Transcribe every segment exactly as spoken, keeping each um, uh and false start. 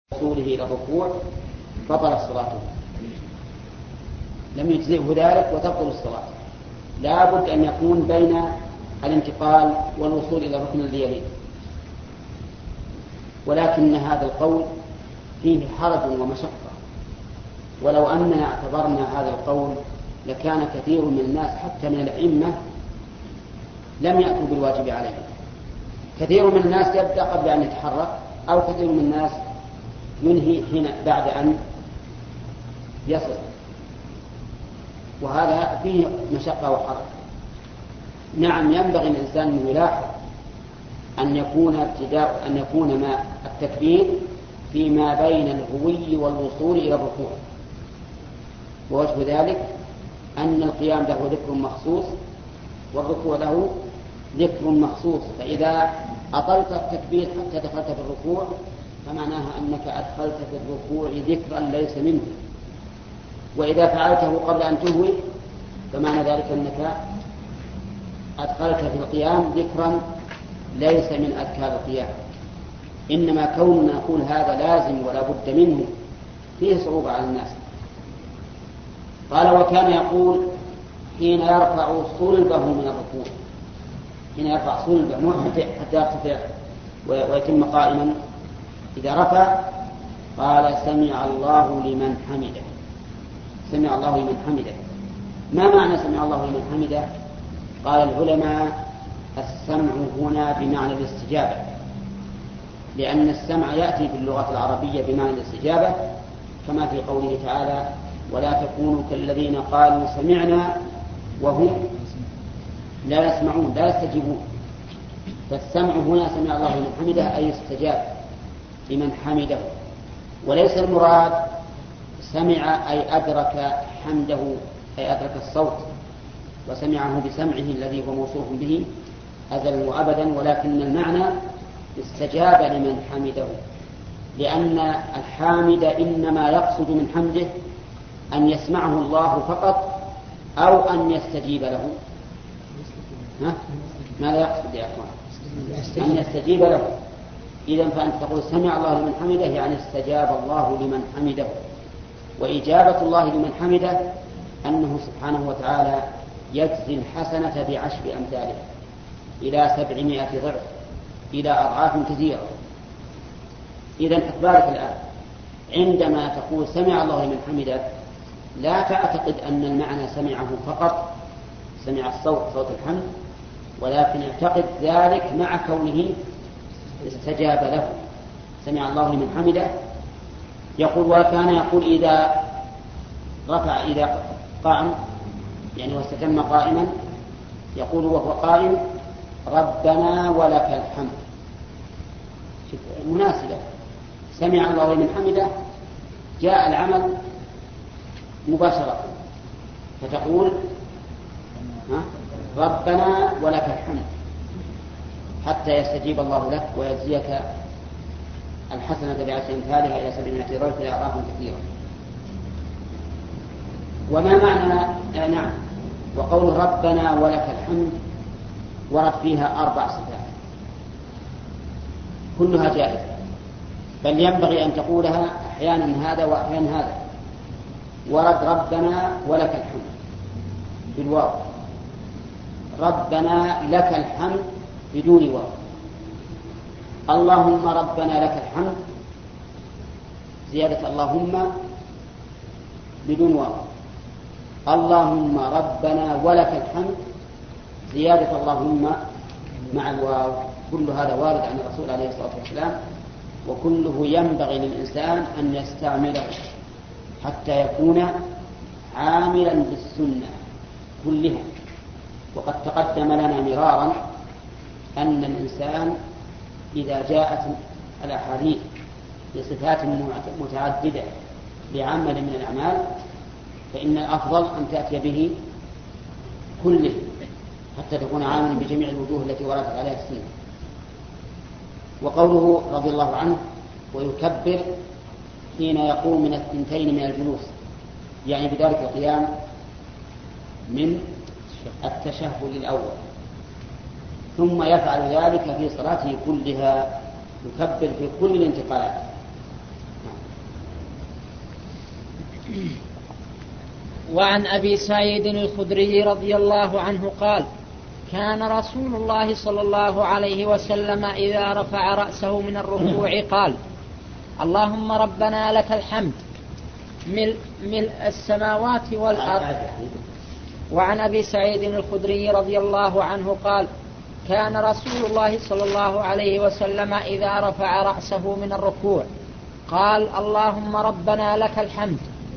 وصوله إلى الركوع بطلت صلاته، لم يجزئه ذلك وتبطل الصلاة. لا بد أن يكون بين الانتقال والوصول إلى الركن الذي يليه. ولكن هذا القول فيه حرج ومشقة، ولو أننا اعتبرنا هذا القول لكان كثير من الناس حتى من الأئمة لم يأتوا بالواجب عليه. كثير من الناس يبدأ قبل أن يتحرك، أو كثير من الناس ينهي هنا بعد أن يصل، وهذا فيه مشقة وحرج. نعم، ينبغي الإنسان أن يلاحظ أن يكون ابتداء أن يكون ما التكبير فيما بين الهوي والوصول إلى الركوع، ووجه ذلك أن القيام له ذكر مخصوص والركوع له ذكر مخصوص، فإذا أطلت التكبير حتى دخلت في الركوع فمعناها أنك أدخلت في الركوع ذكرا ليس منه، وإذا فعلته قبل أن تهوي فمعنى ذلك أنك أدخلت في القيام ذكرا ليس من أذكار القيام. إنما كوننا نقول هذا لازم ولا بد منه فيه صعوبة على الناس. قال: وكان يقول حين يرفع صلبه من الركوع، حين يرفع صلبه مو حتى يرتفع ويتم قائما، إذا رفع قال: سمع الله لمن حمده. سمع الله لمن حمده. ما معنى سمع الله لمن حمده؟ قال العلماء: السمع هنا بمعنى الاستجابة، لأن السمع يأتي في اللغة العربية بمعنى الاستجابة، كما في قوله تعالى: ولا تكونوا كالذين قالوا سمعنا وهم لا يسمعون لا يستجيبون. فالسمع هنا سمع الله لمن حمده أي استجاب لمن حمده، وليس المراد سمع أي أدرك حمده أي أدرك الصوت وسمعه بسمعه الذي هو موصوف به أزلا وأبدا، ولكن المعنى استجاب لمن حمده، لأن الحامد إنما يقصد من حمده أن يسمعه الله فقط أو أن يستجيب له. ها؟ ماذا يقصد يا أخوان؟ أن يستجيب له. إذن فأنت تقول سمع الله لمن حمده يعني استجاب الله لمن حمده. وإجابة الله لمن حمده أنه سبحانه وتعالى يجزي الحسنة بعشر أمثالها إلى سبعمائة ضعف إلى أضعاف كثيرة. إذن أخبارك الآن عندما تقول سمع الله لمن حمده لا تعتقد أن المعنى سمعه فقط، سمع الصوت صوت الحمد، ولكن اعتقد ذلك مع كونه استجاب له. سمع الله لمن حمده. يقول: وكان يقول إذا رفع إذا قام يعني واستتم قائما يقول وهو قائم: ربنا ولك الحمد. مناسبة، سمع الله لمن حمده جاء العمل مباشرة، فتقول ربنا ولك الحمد حتى يستجيب الله لك ويجزيك الحسنة بعشر أمثالها إلى سبعمائة ضعف إلى أضعاف كثيرة. وما معنى آه نعم وقول ربنا ولك الحمد ورد فيها أربع صفات كلها جائزة، بل ينبغي أن تقولها أحيانا هذا وأحيانا هذا. ورد ربنا ولك الحمد بالواو، ربنا لك الحمد بدون واو، اللهم ربنا لك الحمد زيادة اللهم بدون واو، اللهم ربنا ولك الحمد زيادة اللهم مع الواو. كل هذا وارد عن الرسول عليه الصلاة والسلام، وكله ينبغي للإنسان أن يستعمله حتى يكون عاملا بالسنة كلها. وقد تقدم لنا مرارا أن الإنسان إذا جاءت الأحاديث بصفات متعددة لعمل من الأعمال فإن الأفضل أن تأتي به كله حتى تكون عاملا بجميع الوجوه التي وردت عليها السنة. وقوله رضي الله عنه: ويكبر حين يقوم من الثنتين من الجلوس، يعني بذلك القيام من التشهد الأول، ثم يفعل ذلك في صلاته كلها، يكبر في كل الانتقالات. وعن أبي سعيد الخدري رضي الله عنه قال: كان رسول الله صلى الله عليه وسلم إذا رفع رأسه من الركوع قال: اللهم ربنا لك الحمد ملء, ملء السماوات والأرض. وعن أبي سعيد الخدري رضي الله عنه قال: كان رسول الله صلى الله عليه وسلم إذا رفع رأسه من الركوع قال: اللهم ربنا لك الحمد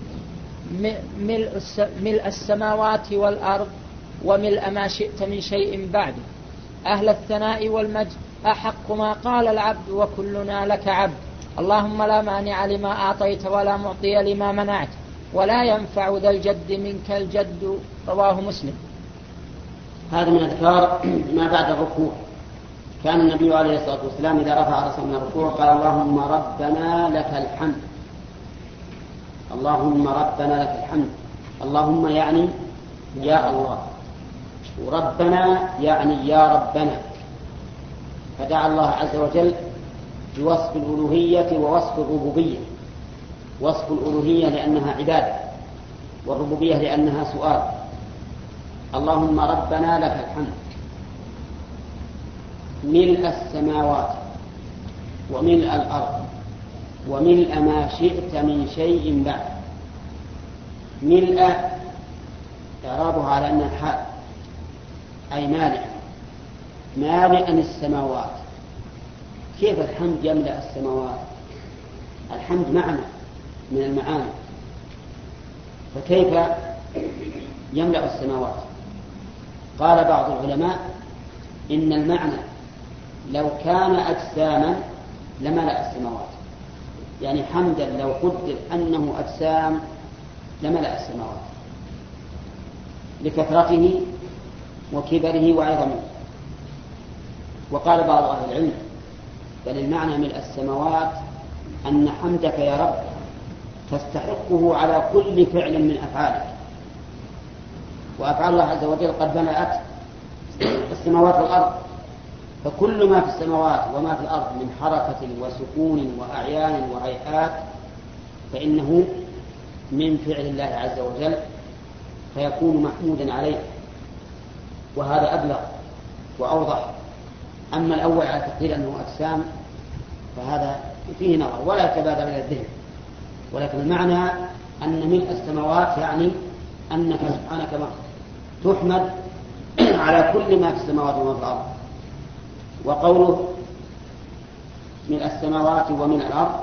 ملء السماوات والأرض وملء ما شئت من شيء بعد، أهل الثناء والمجد أحق ما قال العبد وكلنا لك عبد، اللهم لا مانع لما أعطيت ولا معطي لما منعت ولا ينفع ذا الجد منك الجد. رواه مسلم. هذا من أذكار ما بعد الركوع. كان النبي عليه الصلاة والسلام إذا رفع رأسه من الركوع قال: اللهم ربنا لك الحمد. اللهم ربنا لك الحمد. اللهم يعني يا الله، وربنا يعني يا ربنا، فدعا الله عز وجل بوصف الألوهية ووصف الربوبية. وصف الألوهية لأنها عبادة، والربوبية لأنها سؤال. اللهم ربنا لك الحمد ملء السماوات وملء الأرض وملء ما شئت من شيء بعد. ملء إعرابها على أنها حال، أي مالئا، مالئا السماوات. كيف الحمد يملأ السماوات؟ الحمد معنى من المعاني، فكيف يملأ السماوات؟ قال بعض العلماء إن المعنى لو كان أجساما لملأ السماوات، يعني حمدا لو قدر أنه أجسام لملأ السماوات لكثرته وكبره وعظمه. وقال بعض أهل العلم بل المعنى ملء السماوات أن حمدك يا رب تستحقه على كل فعل من أفعالك، وأفعال الله عز وجل قد ملأت السماوات والأرض، فكل ما في السماوات وما في الأرض من حركة وسكون وأعيان وهيئات فإنه من فعل الله عز وجل، فيكون محمودا عليه. وهذا أبلغ وأوضح. أما الأول على تقدير أنه أجسام فهذا فيه نظر ولا يتبادر إلى الذهن، ولكن المعنى أن ملء السماوات يعني أنك سبحانك تحمد على كل ما في السماوات وما في الأرض. وقوله ملء السماوات وملء الأرض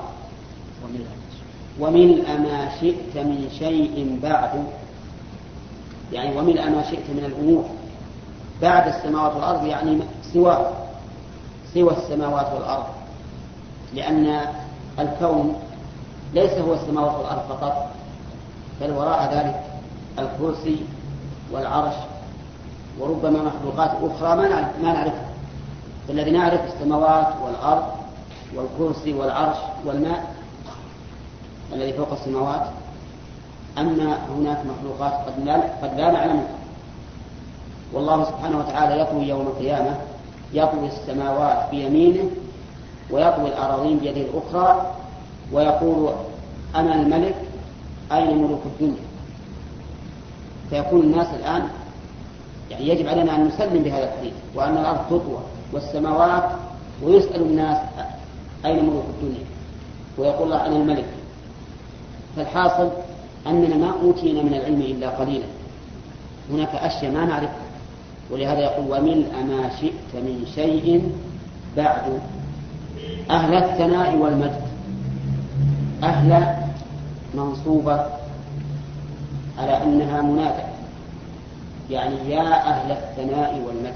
وملء ما شئت من شيء بعد، يعني وملء ما شئت من الأمور بعد السماوات والأرض، يعني سوى سوى السماوات والأرض، لأن الكون ليس هو السماوات والأرض فقط، بل وراء ذلك الكرسي والعرش وربما مخلوقات أخرى ما نعرفها. فالذي نعرف السماوات والأرض والكرسي والعرش والماء الذي فوق السماوات، أما هناك مخلوقات قد لا, قد لا نعلمها. والله سبحانه وتعالى يطوي يوم القيامة، يطوي السماوات بيمينه ويطوي الأراضين بيده الأخرى ويقول أنا الملك أين ملوك الدنيا؟ فيكون الناس الآن يعني يجب علينا أن نسلم بهذا الحديث، وأن الأرض تطوى والسماوات، ويسأل الناس أين ملوك الدنيا؟ ويقول الله أنا الملك. فالحاصل أننا ما أوتينا من العلم إلا قليلا، هناك أشياء ما نعرفها، ولهذا يقول وملء ما شئت من شيء بعد. أهل الثناء والمجد، أهل منصوبة على أنها منادى، يعني يا أهل الثناء والمجد،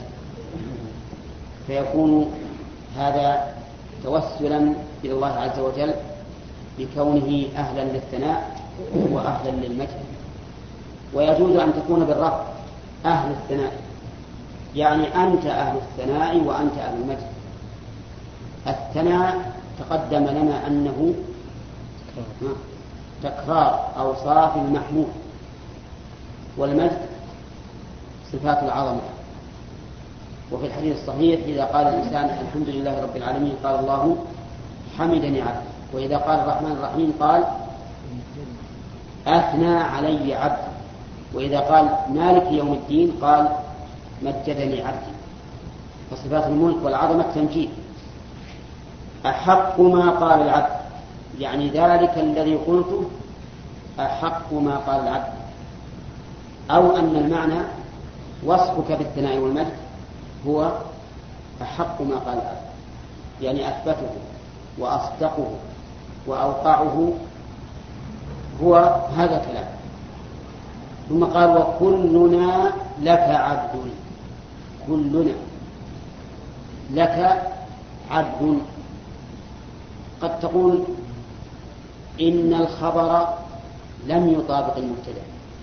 فيكون هذا توسلا إلى الله عز وجل بكونه أهلا للثناء وأهلا للمجد. ويجوز أن تكون بالرفع أهل الثناء، يعني أنت أهل الثناء وأنت أهل المجد. الثناء تقدم لنا أنه تكرار أوصاف المحمود، والمجد صفات العظمة. وفي الحديث الصحيح إذا قال الإنسان الحمد لله رب العالمين قال الله حمدني عبدي، وإذا قال الرحمن الرحيم قال أثنى علي عبدي. وإذا قال مالك يوم الدين قال مجدني عبدي. فصفات الملك والعظمة تمجيد. أحق ما قال العبد، يعني ذلك الذي قلته أحق ما قال العبد. أو أن المعنى وصفك بالثناء والمجد هو أحق ما قال العبد، يعني أثبته وأصدقه وأوقعه هو هذا الكلام. ثم قال وكلنا لك عبد. كلنا لك عبد. قد تقول إن الخبر لم يطابق المبتدأ،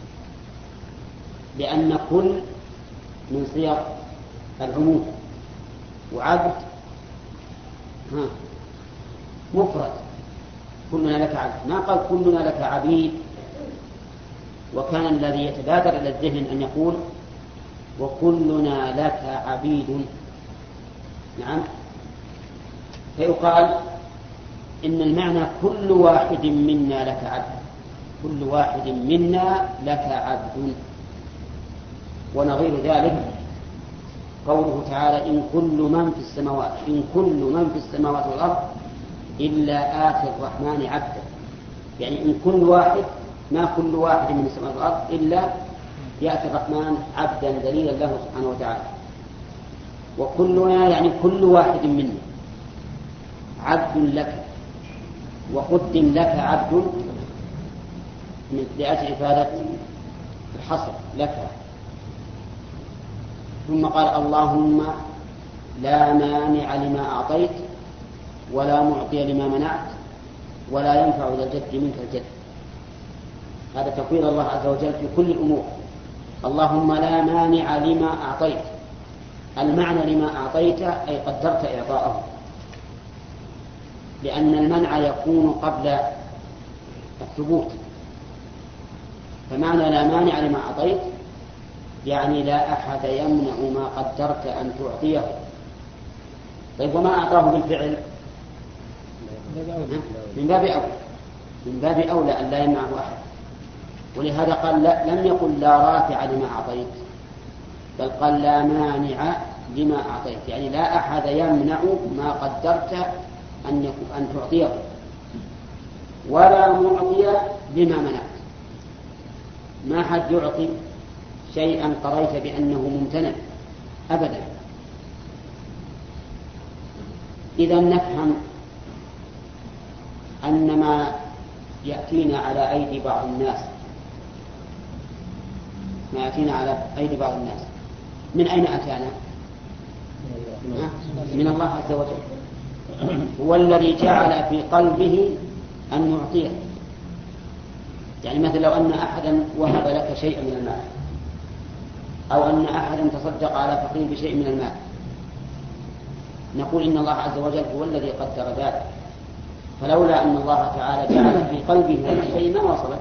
لأن كل من صيغ العموم، وعبد ها مفرد. كلنا لك عبد، ما قال كلنا لك عبيد. وكان الذي يتبادر إلى الذهن أن يقول وكلنا لك عبيد. نعم، فيقال إن المعنى كل واحد منا لك عبد، كل واحد منا لك عبد. ونظير ذلك قوله تعالى إن كل من في السماوات إن كل من في السماوات والأرض إلا آتي الرحمن عبدا. يعني إن كل واحد، ما كل واحد من السماوات والأرض إلا يأتي الرحمن عبدا ذليلا له سبحانه وتعالى. وكلنا يعني كل واحد منا عبد لك، وقدم لك عبد لأجل إفادة الحصر لك. ثم قال اللهم لا مانع لما أعطيت ولا معطي لما منعت ولا ينفع ذا الجد منك الجد. هذا تفويض الله عز وجل في كل الأمور. اللهم لا مانع لما أعطيت. المعنى لما أعطيت أي قدرت إعطاءه، لأن المنع يكون قبل الثبوت. فمعنى لا مانع لما أعطيت يعني لا أحد يمنع ما قدرت أن تعطيه. طيب وما أعطاه بالفعل من باب أولى من باب أولى أن لا يمنعه أحد. ولهذا قال لا، لم يقل لا رافع لما أعطيت، بل قال لا مانع لما أعطيت، يعني لا أحد يمنع ما قدرت أن أن تعطيه، ولا معطي لما منعت. ما حد يعطي شيئا قريت بأنه ممتنع أبدا. إذا نفهم أن ما يأتينا على أيدي بعض الناس ما يأتينا على أيدي بعض الناس من أين أتانا؟ من الله عز وجل. هو الذي جعل في قلبه أن يعطيه. يعني مثل لو أن أحدا وهب لك شيئا من المال، أو أن أحدا تصدق على فقير بشيء من المال، نقول إن الله عز وجل هو الذي قدر ذلك. فلولا أن الله تعالى جعل في قلبه هذا الشيء ما وصلت.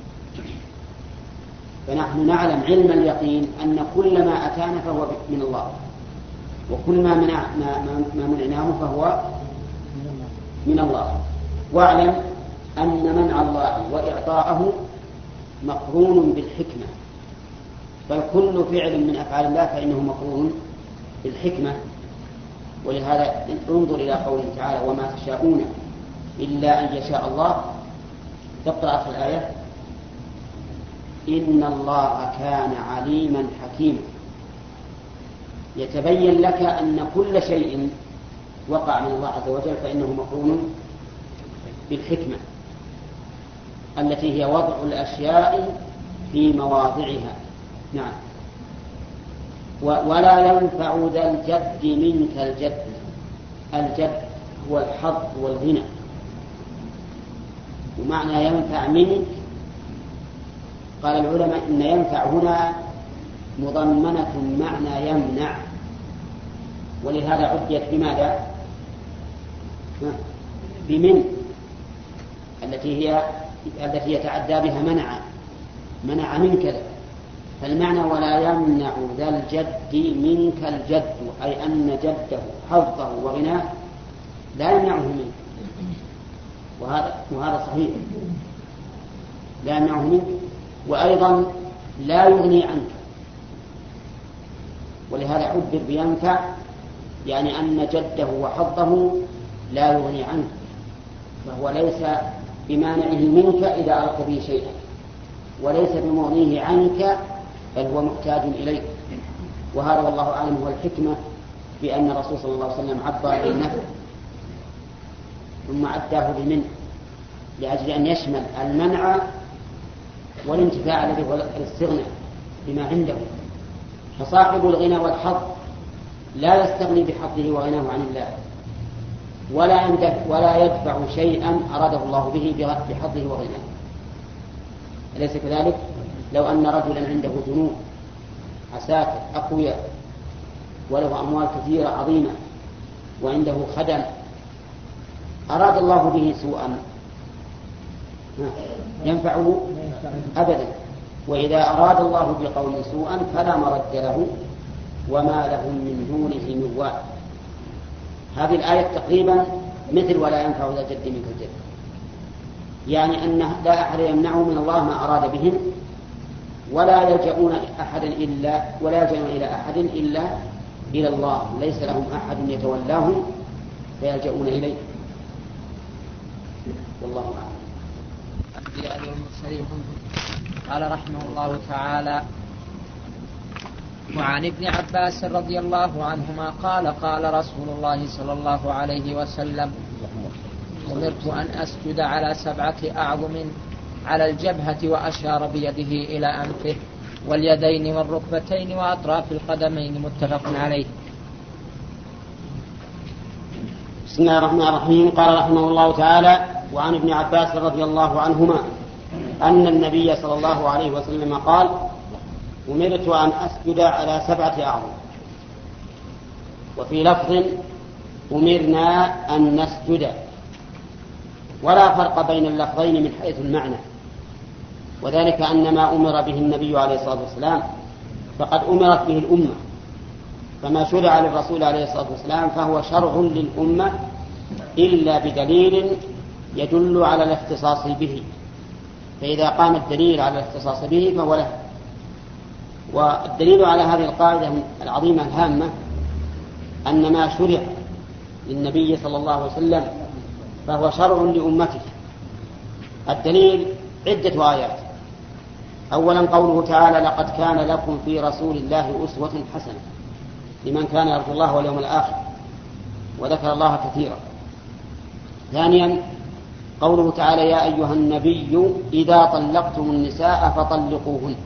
فنحن نعلم علم اليقين أن كل ما أتانا فهو من الله، وكل ما منع ما, ما منعناه فهو من الله. واعلم أن منع الله وإعطاءه مقرون بالحكمة، بل كل فعل من أفعال الله فإنه مقرون بالحكمة. ولهذا انظر إلى قوله تعالى وما تشاءون إلا أن يشاء الله. تقرأ في الآية إن الله كان عليما حكيما. يتبين لك أن كل شيء وقع من الله عز وجل فإنه مقرون بالحكمة التي هي وضع الأشياء في مواضعها. نعم. ولا ينفع ذا الجد منك الجد. الجد هو الحظ والغنى. ومعنى ينفع منك قال العلماء إن ينفع هنا مضمنة معنى يمنع، ولهذا عديت بماذا؟ بمن التي هي التي يتعدى بها منع منع من كذا. فالمعنى ولا يمنع ذا الجد منك الجد، أي أن جده حظه وغناه لا يمنعه منك. وهذا وهذا صحيح. لا يمنعه منك، وأيضا لا يغني عنك. ولهذا عبر بينفع، يعني أن جده وحظه لا يغني عنك، فهو ليس بمانعه منك إذا أردت به شيئا، وليس بمغنيه عنك، بل هو محتاج إليك. وهذا والله أعلم هو الحكمة بأن الرسول صلى الله عليه وسلم عبر بالنفع ثم عداه بمن، لأجل أن يشمل المنع والانتفاع الذي هو الاستغناء بما عنده. فصاحب الغنى والحظ لا يستغني بحظه وغناه عن الله، ولا ولا يدفع شيئا أراده الله به بحظه وغناه. أليس كذلك؟ لو أن رجلا عنده جنود عساكر أقوياء وله أموال كثيرة عظيمة وعنده خدم، أراد الله به سوءا ينفعه أبدا. وإذا أراد الله بقوم سوءا فلا مرد له وما لهم من دونه من وال. هذه الآية تقريبا مثل ولا ينفع ذا جد منك الجد، يعني أن لا أحد يمنعه من الله ما أراد بهم، ولا يلجؤون أحدا إلا ولا يلجؤون إلى أحد إلا إلى الله، ليس لهم أحد يتولاهم فيلجؤون إليه. والله أعلم. الأنبياء والمرسلين. قال رحمه الله تعالى: وعن ابن عباس رضي الله عنهما قال: قال رسول الله صلى الله عليه وسلم: أمرت أن أسجد على سبعة أعظم على الجبهة، وأشار بيده إلى أنفه واليدين والركبتين وأطراف القدمين. متفق عليه. بسم الله الرحمن الرحيم. قال رحمه الله تعالى: وعن ابن عباس رضي الله عنهما أن النبي صلى الله عليه وسلم قال: أمرت أن أسجد على سبعة أعظم. وفي لفظ: أمرنا أن نسجد. ولا فرق بين اللفظين من حيث المعنى، وذلك أن ما أمر به النبي عليه الصلاة والسلام فقد أمرت به الأمة، فما شرع للرسول عليه الصلاة والسلام فهو شرع للأمة إلا بدليل يدل على الاختصاص به، فإذا قام الدليل على الاختصاص به فهو له. والدليل على هذه القاعدة العظيمة الهامة أن ما شرع للنبي صلى الله عليه وسلم فهو شرع لأمته. الدليل عدة آيات. أولا قوله تعالى: لقد كان لكم في رسول الله أسوة حسنة لمن كان يرجو الله واليوم الآخر، وذكر الله كثيرا. ثانيا قوله تعالى: يا أيها النبي إذا طلقتم النساء فطلقوهن،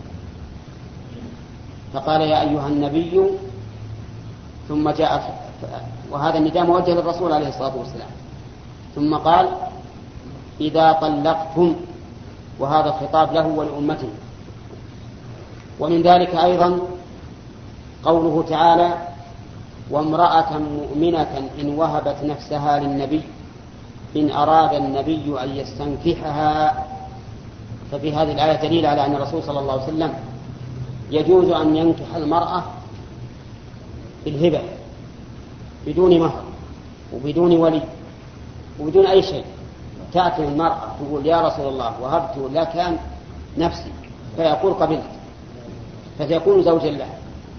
فقال يا أيها النبي ثم جاء، وهذا النداء موجه للرسول عليه الصلاة والسلام، ثم قال إذا طلقتم، وهذا الخطاب له ولأمته. ومن ذلك أيضا قوله تعالى: وامرأة مؤمنة إن وهبت نفسها للنبي إن أراد النبي أن يستنكحها. ففي هذه الآية دليل على أن الرسول صلى الله عليه وسلم يجوز أن ينكح المرأة بالهبة بدون مهر وبدون ولي وبدون أي شيء. تأتي المرأة تقول: يا رسول الله وهبت لك نفسي، فيقول: قبلت، فسيكون زوجا له.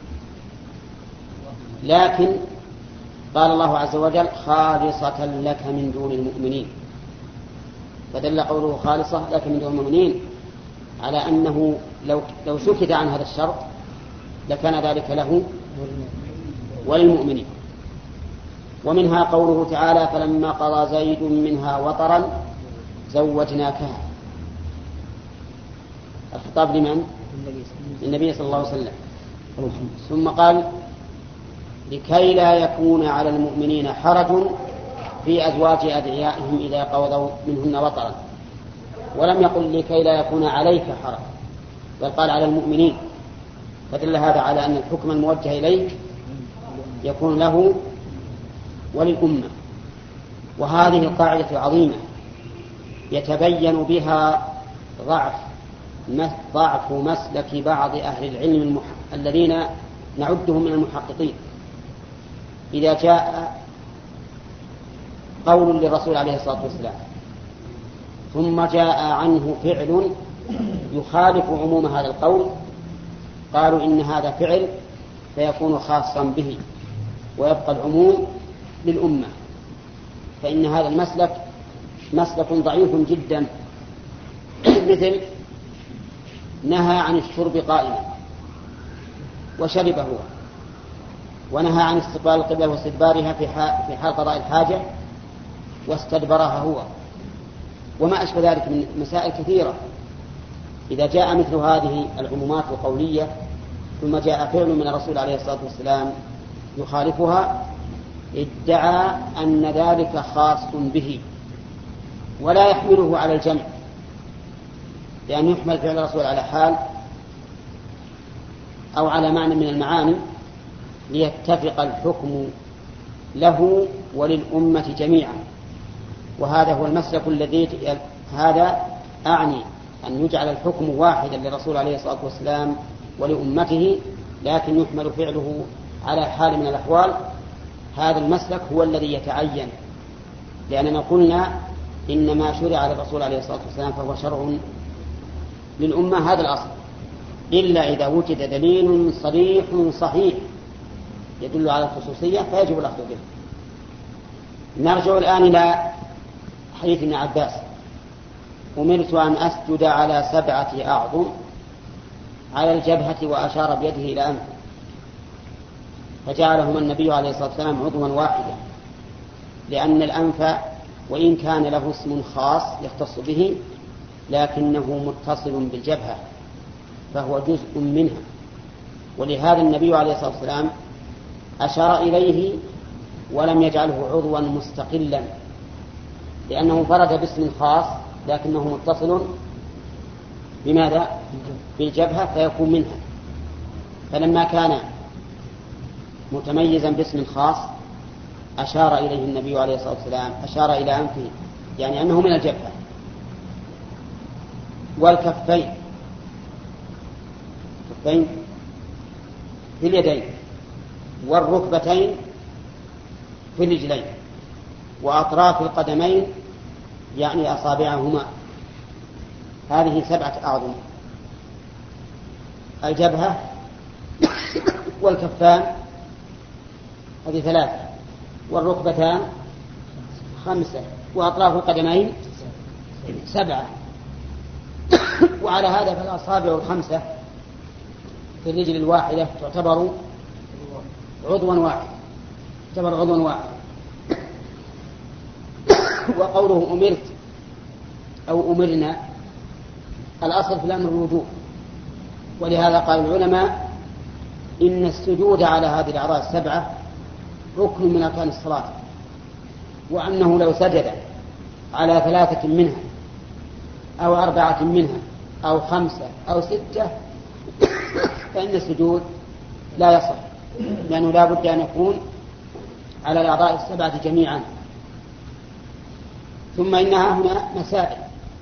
لكن قال الله عز وجل: خالصة لك من دون المؤمنين، فدل قوله خالصة لك من دون المؤمنين على أنه لو, لو سكت عن هذا الشرط لكان ذلك له وللمؤمنين. ومنها قوله تعالى: فلما قضى زيد منها وطرا زوجناكها. الخطاب لمن؟ النبي صلى الله عليه وسلم. ثم قال: لكي لا يكون على المؤمنين حرج في أزواج أدعيائهم إذا قضوا منهن وطرا، ولم يقل لكي لا يكون عليك حرج، بل قال على المؤمنين، فدل هذا على أن الحكم الموجه إليه يكون له وللأمة. وهذه القاعدة عظيمة يتبين بها ضعف ضعف مسلك بعض أهل العلم المح... الذين نعدهم من المحققين. إذا جاء قول للرسول عليه الصلاة والسلام ثم جاء عنه فعل يخالف عموم هذا القول، قالوا إن هذا فعل فيكون خاصا به ويبقى العموم للأمة، فإن هذا المسلك مسلك ضعيف جدا. مثل نهى عن الشرب قائما وشرب هو، ونهى عن استقبال القبلة واستدبارها في حال قضاء الحاجة واستدبرها هو، وما أشبه ذلك من مسائل كثيرة. إذا جاء مثل هذه العمومات القولية ثم جاء فعل من الرسول عليه الصلاة والسلام يخالفها، ادعى أن ذلك خاص به ولا يحمله على الجمع، لأن يحمل فعل الرسول على حال أو على معنى من المعاني ليتفق الحكم له وللأمة جميعا. وهذا هو المسلك الذي هذا أعني أن يجعل الحكم واحدا للرسول عليه الصلاة والسلام ولأمته، لكن يحمل فعله على حال من الأحوال. هذا المسلك هو الذي يتعين، لأننا قلنا إن ما شرع على الرسول عليه الصلاة والسلام فهو شرع للأمة، هذا الأصل، إلا إذا وجد دليل صريح صحيح يدل على الخصوصية فيجب الأخذ به. نرجع الآن إلى حديث ابن عباس: أمرت أن أسجد على سبعة أعظم على الجبهة، وأشار بيده إلى أنفه، فجعلهما النبي عليه الصلاة والسلام عضوا واحدا، لأن الأنف وإن كان له اسم خاص يختص به لكنه متصل بالجبهة فهو جزء منها، ولهذا النبي عليه الصلاة والسلام أشار إليه ولم يجعله عضوا مستقلا، لأنه فرد باسم خاص لكنه متصل بماذا؟ بالجبهة فيكون منها. فلما كان متميزا باسم خاص أشار إليه النبي عليه الصلاة والسلام، أشار إلى أنفه يعني أنه من الجبهة. والكفين، كفين في اليدين، والركبتين في الرجلين، وأطراف القدمين يعني أصابعهما. هذه سبعة أعظم: الجبهة والكفان هذه ثلاثة، والركبتان خمسة، وأطراف القدمين سبعة. وعلى هذا فالأصابع الخمسة في الرجل الواحدة تعتبر عضوا واحد تعتبر عضوا واحد. وقوله أمرت أو أمرنا الأصل في الأمر الوجوب، ولهذا قال العلماء إن السجود على هذه الأعضاء السبعة ركن من أركان الصلاة، وأنه لو سجد على ثلاثة منها أو أربعة منها أو خمسة أو ستة فإن السجود لا يصح، لأنه لا بد أن يكون على الأعضاء السبعة جميعا. ثم إنها هنا مسائل.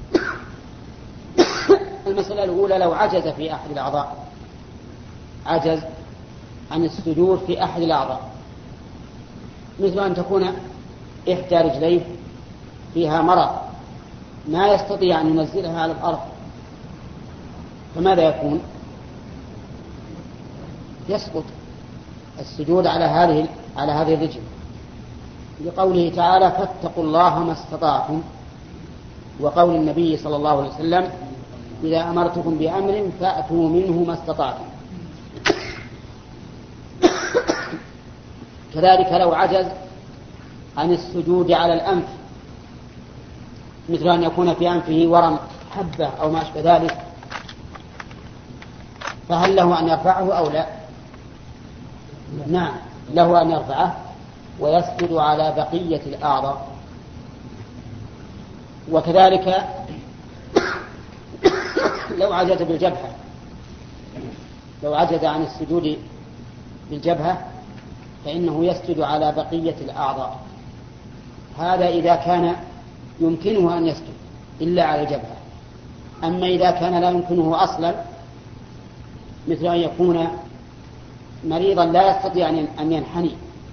المسألة الأولى: لو عجز في أحد الأعضاء، عجز عن السجود في أحد الأعضاء، مثل أن تكون إحدى رجليه فيها مرض ما يستطيع أن ينزلها على الأرض، فماذا يكون؟ يسقط السجود على هذه على هذه الرجل، لقوله تعالى: فاتقوا الله ما استطعتم، وقول النبي صلى الله عليه وسلم: إذا أمرتكم بأمر فأتوا منه ما استطعتم. كذلك لو عجز عن السجود على الأنف، مثل أن يكون في أنفه ورم حبة أو ما أشبه ذلك، فهل له أن يرفعه أو لا؟ نعم، له أن يرفعه ويسجد على بقية الأعضاء. وكذلك لو عجز بالجبهة، لو عجز عن السجود بالجبهة فإنه يسجد على بقية الأعضاء، هذا إذا كان يمكنه أن يسجد إلا على الجبهة. أما إذا كان لا يمكنه أصلا، مثل أن يكون مريضا لا يستطيع أن ينحني،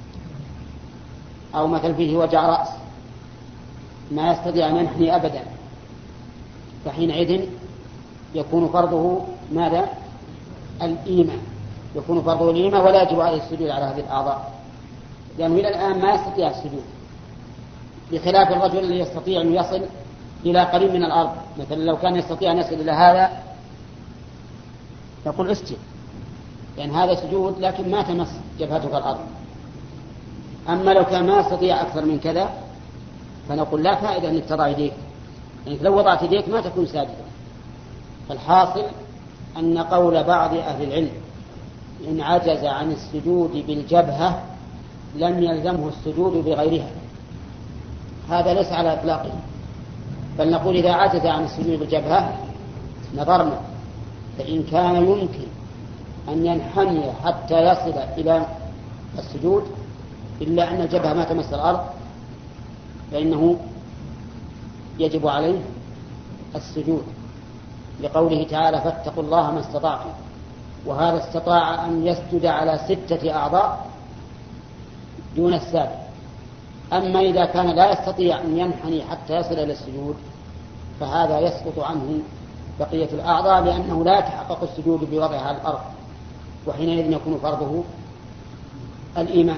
أو مثل فيه وجع رأس ما يستطيع أن ينحني أبدا، فحينئذ يكون فرضه ماذا؟ الإيمان، يكون فرضه الإيمان ولا يجب عليه السجود على هذه الأعضاء، لأنه إلى الآن ما يستطيع السجود، بخلاف الرجل الذي يستطيع أن يصل إلى قريب من الأرض. مثلا لو كان يستطيع أن يصل إلى هذا نقول اسجد، لأن يعني هذا سجود لكن ما تمس جبهتك الأرض. أما لو كان ما يستطيع أكثر من كذا فنقول لا فائدة أنك تضع يديك، يعني لو وضعت يديك ما تكون ساجدا. فالحاصل أن قول بعض أهل العلم إن عجز عن السجود بالجبهة لم يلزمه السجود بغيرها، هذا ليس على إطلاقه، بل نقول إذا عجز عن السجود بالجبهة نظرنا، فإن كان يمكن أن ينحني حتى يصل إلى السجود إلا أن الجبهة ما تمس الأرض فإنه يجب عليه السجود، لقوله تعالى فاتقوا الله ما استطعتم، وهذا استطاع أن يسجد على ستة أعضاء دون السابع. أما إذا كان لا يستطيع أن ينحني حتى يصل إلى السجود فهذا يسقط عنه بقية الأعضاء، لأنه لا يتحقق السجود بوضعها على الأرض، وحينئذ يكون فرضه الإيمان.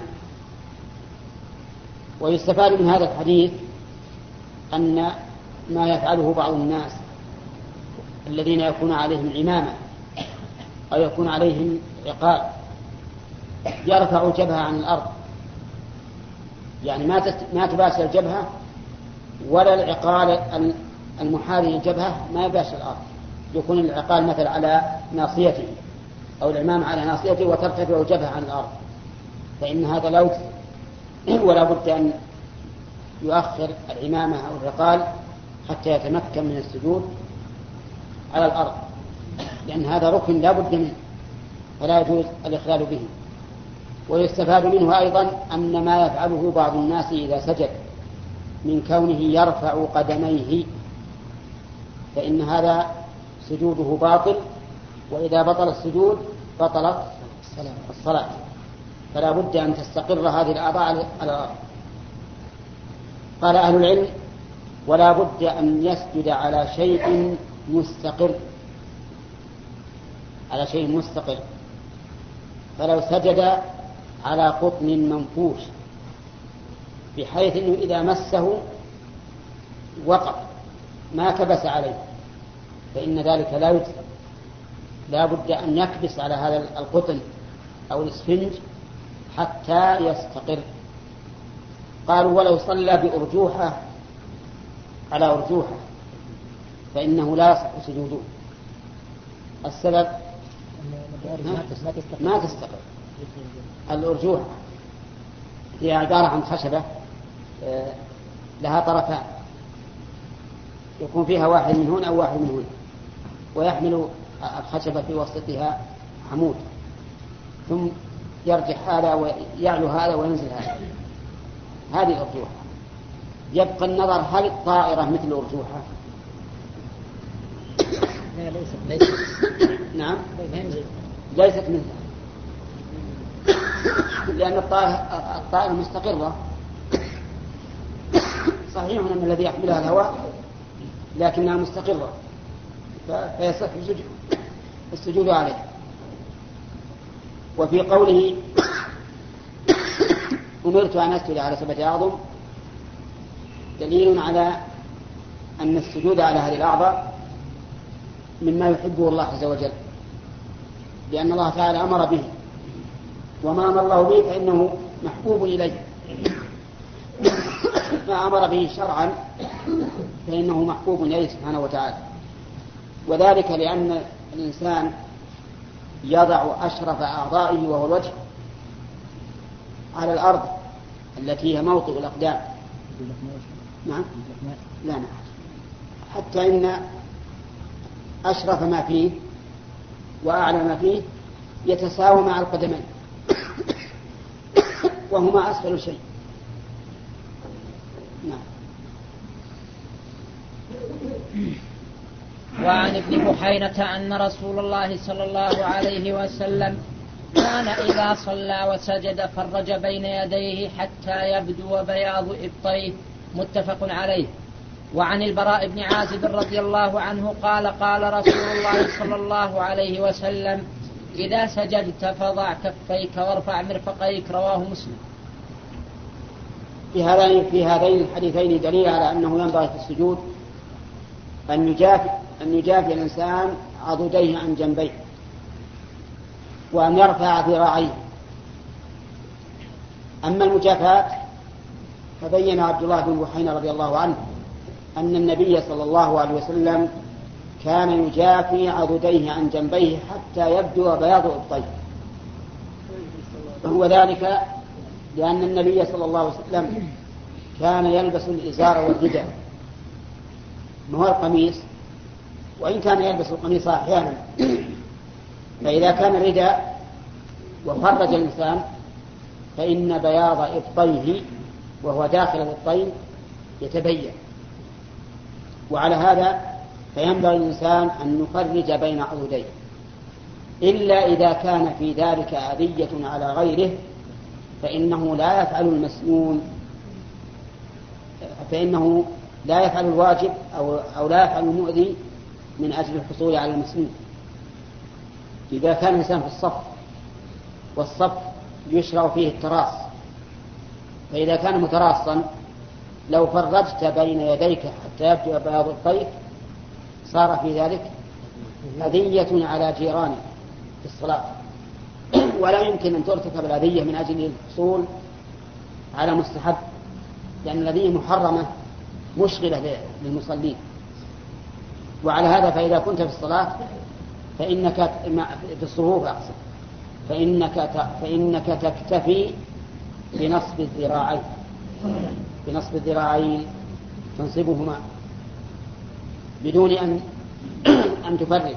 ويستفاد من هذا الحديث أن ما يفعله بعض الناس الذين يكون عليهم عمامة أو يكون عليهم عقال يرفع الجبهة عن الأرض، يعني ما ما تباشر الجبهة ولا العقال المحاذي للجبهة ما يباشر الأرض، يكون العقال مثل على ناصيته أو العمامة على ناصيته وترتفع الجبهة عن الأرض، فإن هذا لا يجزي، ولا بد أن يؤخر العمامة أو العقال حتى يتمكن من السجود على الأرض، لأن هذا ركن لا بد منه فلا يجوز الإخلال به. ويستفاد منه أيضا أن ما يفعله بعض الناس إذا سجد من كونه يرفع قدميه فإن هذا سجوده باطل، وإذا بطل السجود بطلت الصلاة، فلا بد أن تستقر هذه الأعضاء على الأرض. قال أهل العلم ولا بد أن يسجد على شيء مستقر، على شيء مستقر، فلو سجد على قطن منفوش بحيث أنه إذا مسه وقع ما كبس عليه فإن ذلك لا يجزي، لا بد أن يكبس على هذا القطن أو الإسفنج حتى يستقر. قالوا ولو صلى بأرجوحة على أرجوحة فإنه لا يصح سجوده. السبب ما تستقر. الأرجوحة هي عبارة عن خشبة لها طرفان يكون فيها واحد من هنا أو واحد من هنا، ويحمل الخشبة في وسطها عمود، ثم يرجح هذا ويعلو هذا وينزل هذا، هذه الأرجوحة. يبقى النظر هل الطائرة مثل الأرجوحة؟ لا ليست ليست نعم ليست مثلها، لأن الطائرة مستقرة، صحيح أن الذي يحملها الهواء لكنها مستقرة فيصح السجود عليها. وفي قوله أمرت أن أسجد على سبعة أعظم دليل على أن السجود على هذه الأعضاء مما يحبه الله عز وجل، لأن الله تعالى أمر به، وما أمر الله به فإنه محبوب إليه، ما أمر به شرعا فإنه محبوب إليه سبحانه وتعالى. وذلك لأن الإنسان يضع أشرف أعضائه وهو الوجه على الأرض التي هي موطئ الأقدام. نعم لا نعم حتى إن أشرف ما فيه وأعلى ما فيه يتساوى مع القدمين وهما أسفل شيء. نعم. وعن ابن بحينة أن رسول الله صلى الله عليه وسلم كان إذا صلى وسجد فرج بين يديه حتى يبدو بياض إبطيه، متفق عليه. وعن البراء بن عازب رضي الله عنه قال قال رسول الله صلى الله عليه وسلم إذا سجدت فضع كفيك وارفع مرفقيك. رواه مسلم. في هذين في هذين الحديثين دليل على أنه ينبغي في السجود أن يجافي أن يجافي الإنسان عضديه عن جنبيه وأن يرفع ذراعيه. أما المجافاة فبين عبد الله بن بحينة رضي الله عنه أن النبي صلى الله عليه وسلم كان يجافي عضديه عن جنبيه حتى يبدو بياض إبطيه، وهو ذلك لأن النبي صلى الله عليه وسلم كان يلبس الإزار والرداء، ما هو القميص، وإن كان يلبس القميص أحيانا، فإذا كان الرداء وخرج الإنسان فإن بياض إبطيه وهو داخل الإبطين يتبين. وعلى هذا فينبغي الإنسان أن يفرج بين عضديه، إلا إذا كان في ذلك أذية على غيره فإنه لا يفعل المسنون، فإنه لا يفعل الواجب أو, أو لا يفعل المؤذي من أجل الحصول على المسنون. إذا كان الإنسان في الصف والصف يشرع فيه التراص، فإذا كان متراصا لو فرجت بين يديك حتى يبدو بياض الطيف صار في ذلك أذية على جيرانه في الصلاة، ولا يمكن أن ترتكب الأذية من أجل الحصول على مستحب، لأن الأذية محرمة مشغلة للمصلين. وعلى هذا فإذا كنت في الصلاة فإنك في الصفوف أقصد فإنك فإنك تكتفي بنصب الذراعين بنصب الذراعين تنصبهما بدون أن أن تفرج.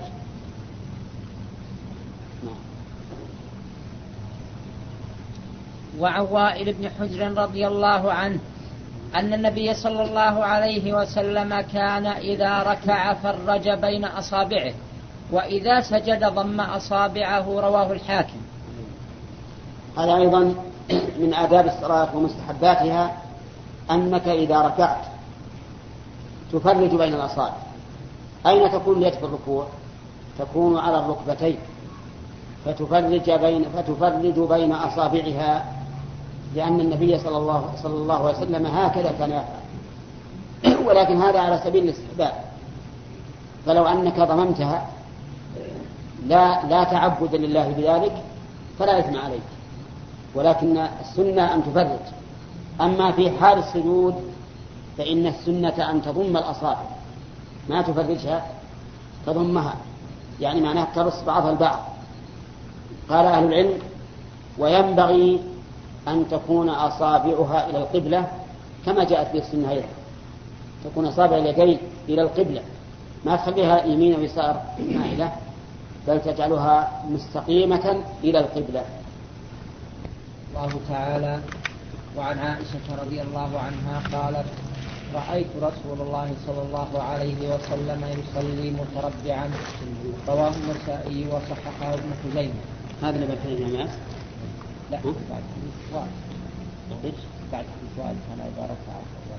وعن وائل بن حجر رضي الله عنه أن النبي صلى الله عليه وسلم كان إذا ركع فرج بين أصابعه وإذا سجد ضم أصابعه. رواه الحاكم. هذا أيضا من آداب الصلاة ومستحباتها أنك إذا ركعت تفرج بين الأصابع. أين تكون اليد في الركوع؟ تكون على الركبتين، فتفرج بين فتفرج بين أصابعها، لأن النبي صلى الله صلى الله عليه وسلم هكذا كان يفعل، ولكن هذا على سبيل الاستحباب. فلو أنك ضممتها لا لا تعبد لله بذلك فلا إثم عليك، ولكن السنة أن تفرج. أما في حال السجود فإن السنة أن تضم الأصابع، ما تفرجها، تضمها، يعني معناها ترص بعضها البعض. قال أهل العلم: وينبغي أن تكون أصابعها إلى القبلة كما جاءت به السنة أيضا، تكون أصابع اليدين إلى القبلة، ما تخليها يمين ويسار مائلة، بل تجعلها مستقيمة إلى القبلة. الله تعالى. وعن عائشة رضي الله عنها قالت: رأيت رسول الله صلى الله عليه وسلم يصلي متربعا. رواه النسائي وصححه ابن خزيمة. هذا اللي بالحين يا ماس؟ لا، بعد السؤال. بعد السؤال كان إذا ركع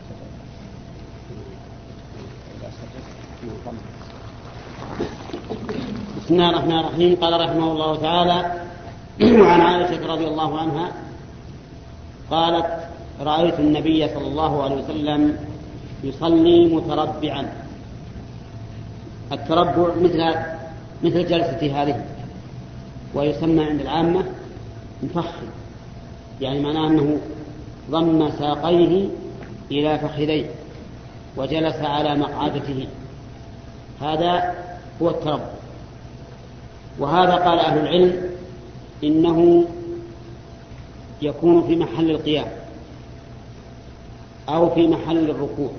إذا سجد. بسم الله الرحمن الرحيم. قال رحمه الله تعالى: وعن عائشة رضي الله عنها قالت: رأيت النبي صلى الله عليه وسلم يصلي متربعا. التربع مثل مثل جلستي هذه، ويسمى عند العامة مفخم، يعني معناه أنه ضم ساقيه إلى فخذيه وجلس على مقعدته، هذا هو التربع. وهذا قال أهل العلم إنه يكون في محل القيام أو في محل الركوع،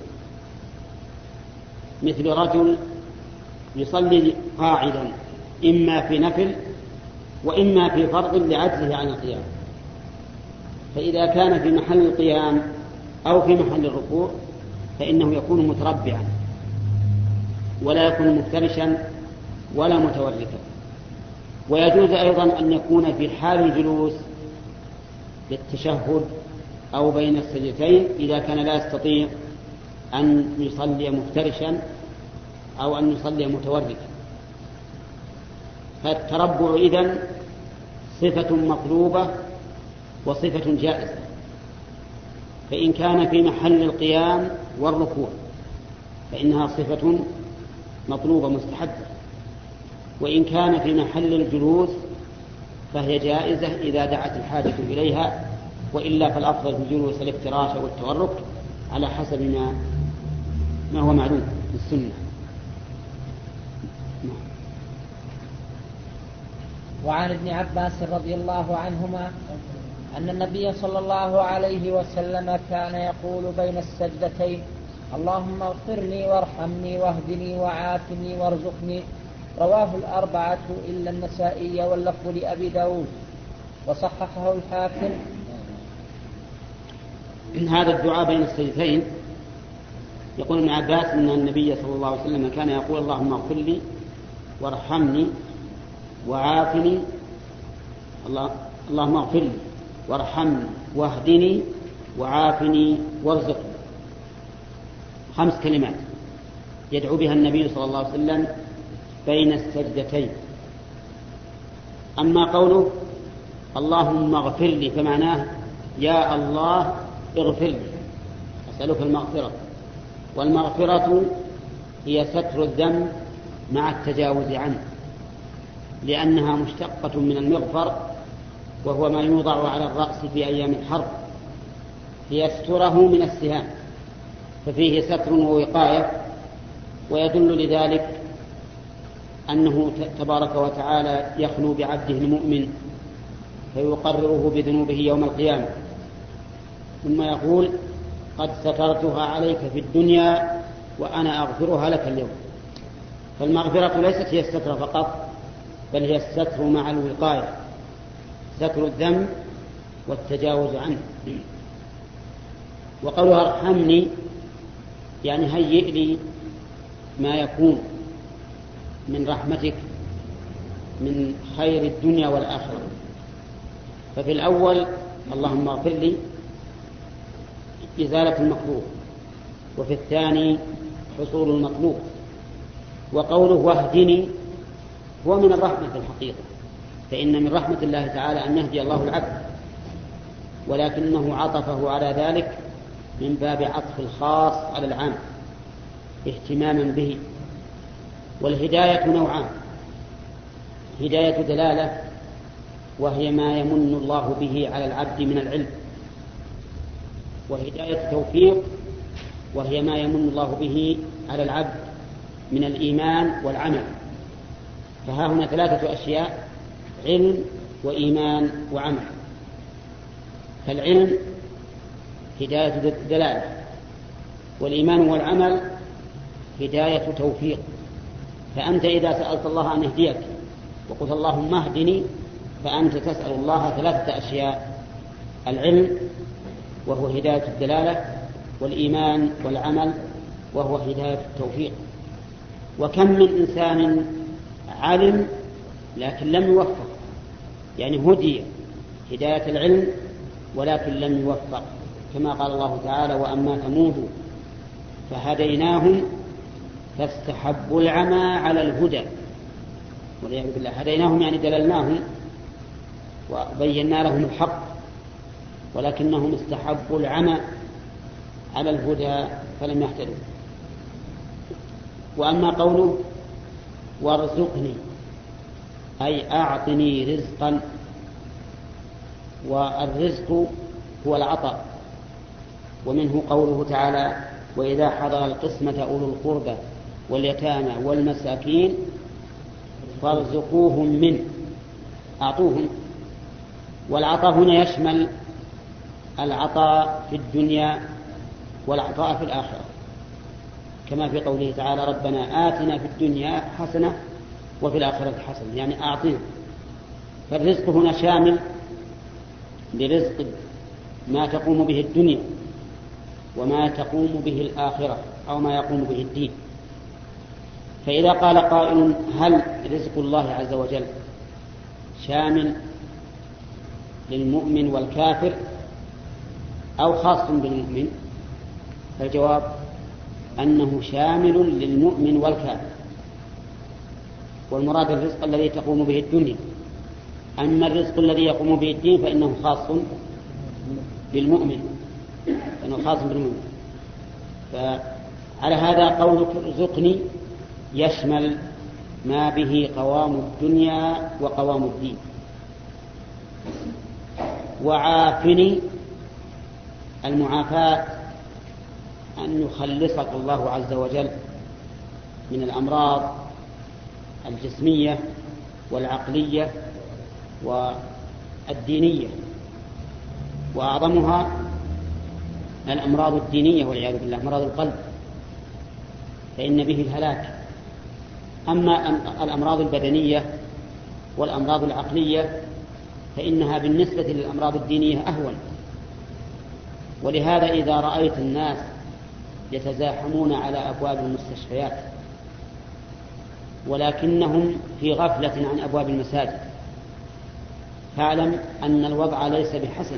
مثل رجل يصلي قاعدا إما في نفل وإما في فرض لعجزه عن القيام، فإذا كان في محل القيام أو في محل الركوع فإنه يكون متربعا ولا يكون مفترشا ولا متوركا. ويجوز أيضا أن يكون في حال الجلوس للتشهد أو بين السجدتين إذا كان لا يستطيع أن يصلي مفترشا أو أن يصلي متوركا. فالتربع إذن صفة مطلوبة وصفة جائزة، فإن كان في محل القيام والركوع فإنها صفة مطلوبة مستحبة، وإن كان في محل الجلوس فهي جائزة إذا دعت الحاجة إليها، وإلا فالأفضل في الجلوس الافتراش والتورك على حسب ما ما هو معلوم في السنة. وعن ابن عباس رضي الله عنهما أن النبي صلى الله عليه وسلم كان يقول بين السجدتين: اللهم اغفر لي وارحمني واهدني وعافني وارزقني. رواه الأربعة إلا النسائي واللفظ لأبي داود وصححه الحاكم. إن هذا الدعاء بين السجدتين يقول ابن عباس أن النبي صلى الله عليه وسلم كان يقول: اللهم اغفر لي وارحمني وعافني الله اللهم اغفر لي وارحمني واهدني وعافني وارزقني. خمس كلمات يدعو بها النبي صلى الله عليه وسلم بين السجدتين. أما قوله اللهم اغفر لي فمعناه يا الله اغفر لي، أسألك المغفرة. والمغفرة هي ستر الذنب مع التجاوز عنه، لأنها مشتقة من المغفر، وهو ما يوضع على الرأس في أيام الحرب ليستره من السهام، ففيه ستر ووقاية. ويدل لذلك أنه تبارك وتعالى يخلو بعبده المؤمن فيقرره بذنوبه يوم القيامة، ثم يقول: قد سترتها عليك في الدنيا وأنا أغفرها لك اليوم. فالمغفرة ليست هي الستر فقط، بل هي الستر مع الوقاية، ستر الذنب والتجاوز عنه. وقولها ارحمني يعني هيئ لي ما يكون من رحمتك من خير الدنيا والآخرة. ففي الأول اللهم اغفر لي إزالة المكروه، وفي الثاني حصول المطلوب. وقوله واهدني هو من الرحمة في الحقيقة، فإن من رحمة الله تعالى أن يهدي الله العبد، ولكنه عطفه على ذلك من باب عطف الخاص على العام اهتماما به. والهداية نوعان: هداية دلالة وهي ما يمن الله به على العبد من العلم، وهداية توفيق وهي ما يمن الله به على العبد من الإيمان والعمل. فها هنا ثلاثة أشياء: علم وإيمان وعمل. فالعلم هداية دلالة، والإيمان والعمل هداية توفيق. فأنت إذا سألت الله أن يهديك وقلت اللهم اهدني، فأنت تسأل الله ثلاثة أشياء: العلم وهو هداية الدلالة، والإيمان والعمل وهو هداية التوفيق. وكم من إنسان علم لكن لم يوفق، يعني هدي هداية العلم ولكن لم يوفق، كما قال الله تعالى: وأما ثمود فهديناهم فاستحبوا العمى على الهدى. والعياذ بالله، هديناهم يعني دللناهم وبينا لهم الحق، ولكنهم استحبوا العمى على الهدى فلم يهتدوا. وأما قوله وارزقني أي أعطني رزقا، والرزق هو العطاء. ومنه قوله تعالى: وإذا حضر القسمة أولو القربى واليتامى والمساكين فارزقوهم منه، أعطوهم. والعطاء هنا يشمل العطاء في الدنيا والعطاء في الآخرة، كما في قوله تعالى: ربنا آتنا في الدنيا حسنة وفي الآخرة حسنة، يعني أعطنا. فالرزق هنا شامل لرزق ما تقوم به الدنيا وما تقوم به الآخرة أو ما يقوم به الدين. فإذا قال قائل: هل رزق الله عز وجل شامل للمؤمن والكافر أو خاص بالمؤمن؟ فالجواب أنه شامل للمؤمن والكافر، والمراد الرزق الذي تقوم به الدنيا. أما الرزق الذي يقوم به الدين فإنه خاص بالمؤمن، فإنه خاص بالمؤمن. فعلى هذا قولك ارزقني يشمل ما به قوام الدنيا وقوام الدين. وعافني، المعافاة أن يخلصك الله عز وجل من الأمراض الجسمية والعقلية والدينية، وأعظمها الأمراض الدينية والعياذ بالله، مرض القلب، فإن به الهلاك. أما الأمراض البدنية والأمراض العقلية فإنها بالنسبة للأمراض الدينية أهون. ولهذا إذا رأيت الناس يتزاحمون على أبواب المستشفيات ولكنهم في غفلة عن أبواب المساجد، فاعلم أن الوضع ليس بحسن،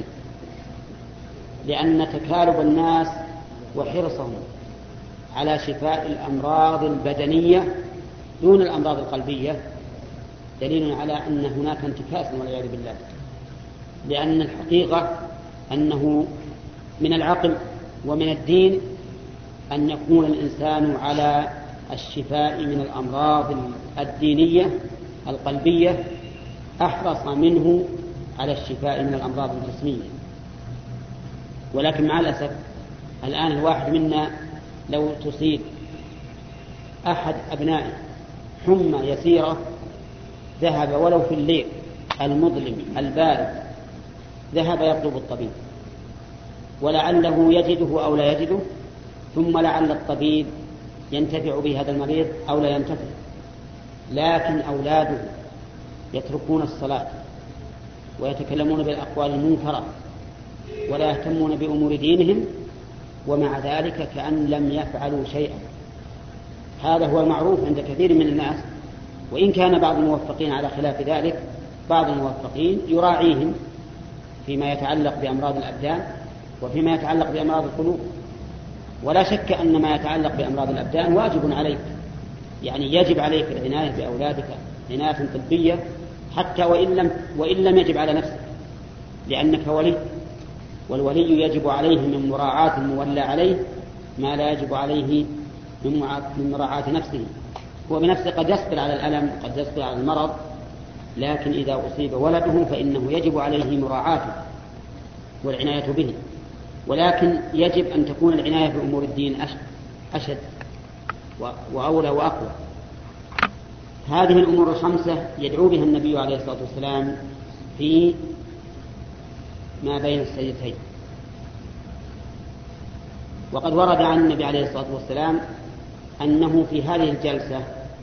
لأن تكالب الناس وحرصهم على شفاء الأمراض البدنية دون الأمراض القلبية دليل على أن هناك انتكاسا والعياذ بالله. لأن الحقيقة أنه من العقل ومن الدين أن يكون الإنسان على الشفاء من الأمراض الدينية القلبية أحرص منه على الشفاء من الأمراض الجسمية. ولكن مع الأسف الآن الواحد منا لو تصيب أحد أبنائه حمى يسيرة ذهب ولو في الليل المظلم البارد، ذهب يطلب الطبيب، ولعله يجده أو لا يجده، ثم لعل الطبيب ينتفع بهذا المريض أو لا ينتفع. لكن أولاده يتركون الصلاة ويتكلمون بالأقوال المنكرة ولا يهتمون بأمور دينهم، ومع ذلك كأن لم يفعلوا شيئا. هذا هو المعروف عند كثير من الناس، وإن كان بعض الموفقين على خلاف ذلك. بعض الموفقين يراعيهم فيما يتعلق بأمراض الأبدان وفيما يتعلق بأمراض القلوب. ولا شك أن ما يتعلق بأمراض الأبدان واجب عليك، يعني يجب عليك العناية بأولادك عناية طبية حتى وإن لم, وإن لم يجب على نفسك، لأنك ولي، والولي يجب عليه من مراعاة المولى عليه ما لا يجب عليه من مراعاة نفسه. هو بنفسه قد يصبر على الألم قد يصبر على المرض، لكن إذا أصيب ولده فإنه يجب عليه مراعاته والعناية به. ولكن يجب أن تكون العناية بأمور الدين أشد وأولى وأقوى. هذه الأمور الخمسة يدعو بها النبي عليه الصلاة والسلام في ما بين السجدتين. وقد ورد عن النبي عليه الصلاة والسلام أنه في هذه الجلسة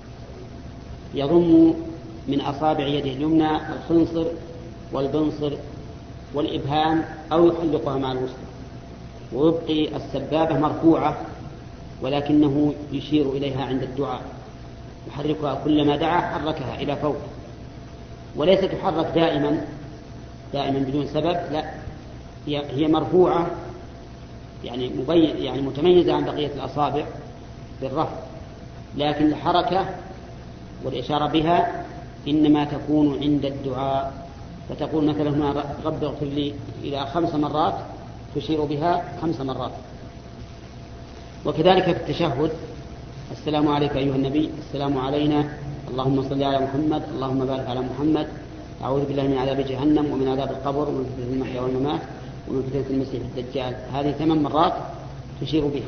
يضم من أصابع يده اليمنى الخنصر والبنصر والإبهام أو يحلقها مع الوسطى، ويبقي السبابة مرفوعة ولكنه يشير إليها عند الدعاء، يحركها كلما دعا حركها إلى فوق، وليس تحرك دائما دائما بدون سبب، لا، هي مرفوعة يعني مبين يعني متميزة عن بقية الأصابع بالرفع، لكن الحركة والإشارة بها إنما تكون عند الدعاء. فتقول مثلا هنا رب اغفر لي إلى خمس مرات تشير بها خمس مرات. وكذلك في التشهد السلام عليك أيها النبي، السلام علينا، اللهم صل على محمد، اللهم بارك على محمد، أعوذ بالله من عذاب جهنم ومن عذاب القبر ومن فتنة المحيا والممات ومن فتنة المسيح الدجال. هذه ثمان مرات تشير بها.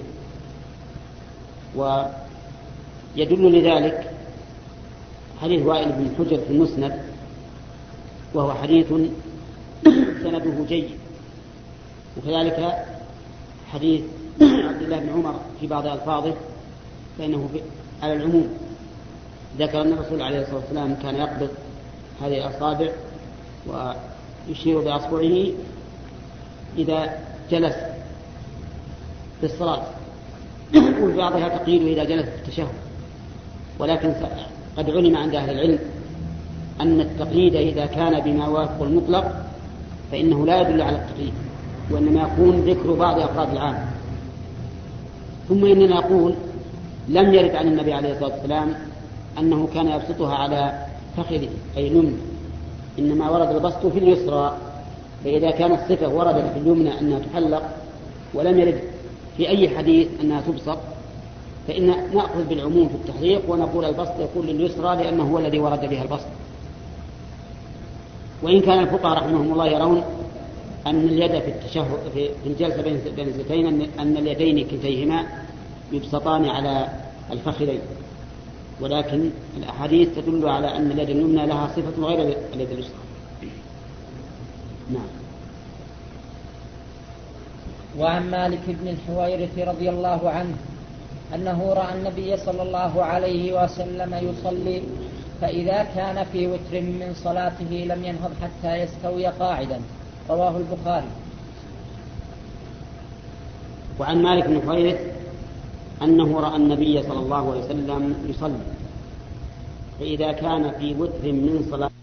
ويدل لذلك حديث وائل بن حجر في المسند، وهو حديث سنده جيد. وكذلك حديث عبد الله بن عمر في بعض ألفاظه فإنه على العموم. ذكر أن الرسول عليه الصلاة والسلام كان يقبض هذه الأصابع ويشير بأصبعه إذا جلس في الصلاة، وفي بعضها تقييد إذا جلس في التشهد. ولكن قد علم عند أهل العلم أن التقييد إذا كان بما وافق المطلق فإنه لا يدل على التقييد، وإنما يكون ذكر بعض أفراد العام. ثم إننا نقول لم يرد عن النبي عليه الصلاة والسلام أنه كان يبسطها على فخذه أي اليمنى، إنما ورد البسط في اليسرى. فإذا كانت الصفة وردت في اليمنى أنها تحلق ولم يرد في أي حديث أنها تبسط، فإن نأخذ بالعموم في التحقيق ونقول البسط يكون لليسرى لأنه هو الذي ورد بها البسط. وإن كان الفقهاء رحمهم الله يرون أن اليد في التشهد في الجلسة بين الزيتين أن اليدين كلتيهما يبسطان على الفخذين، ولكن الأحاديث تدل على أن اليد اليمنى لها صفة غير اليد اليسرى. نعم. وعن مالك بن الحويرث رضي الله عنه أنه رأى النبي صلى الله عليه وسلم يصلي، فإذا كان في وتر من صلاته لم ينهض حتى يستوي قاعدا. رواه البخاري. وعن مالك بن الحويرث أنه رأى النبي صلى الله عليه وسلم يصلي، فإذا كان في وتر من صلاته